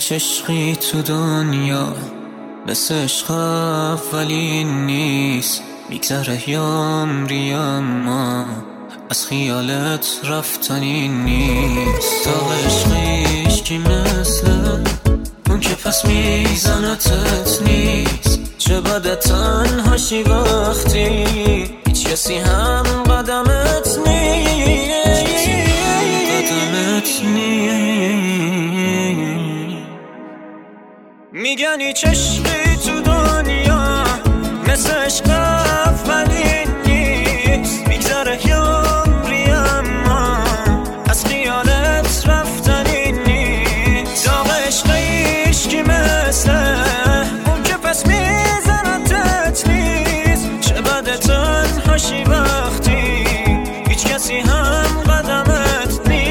هیچ عشقی تو دنیا مثل عشق اولین نیست. میگذره عمری اما از خیالت رفتنی نیست. تا عشقیش کی مثل اون که پس میزنتت نیست. چه بده تنهاشی وقتی هیچ کسی هم قدمت نیست. میگن هیچ عشقی تو دنیا مثل عشق اولین نیست. میگذره عمری اما از خیالت رفتنی نیست. داغ عشقیش کی مثل اون که پس میزنتت نیست. چه بده تنهاشی وقتی هیچ کسی هم قدمت نیست.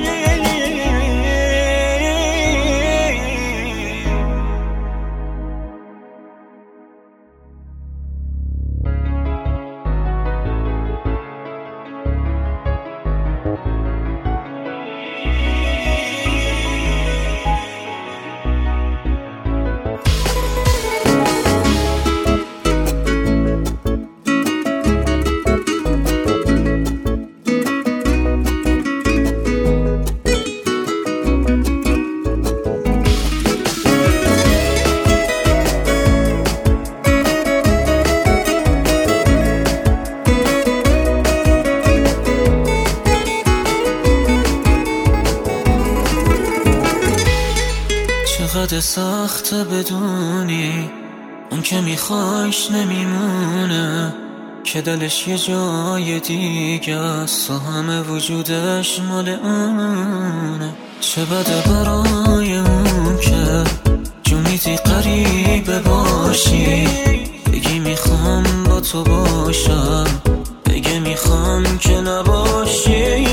چقدر سخته بدونی اون که میخوایش نمیمونه، که دلش یه جای دیگه است و همه وجودش مال اونه. چه بده برای اون که جونیدی قریبه باشی، بگی میخوام با تو باشم، بگی میخوام که نباشی.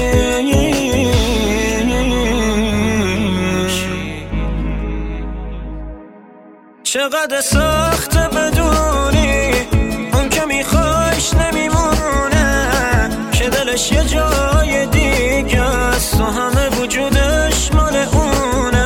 چقدر سخته بدونی اون که میخوایش نمیمونه، که دلش یه جای دیگه است و همه وجودش مال اونه.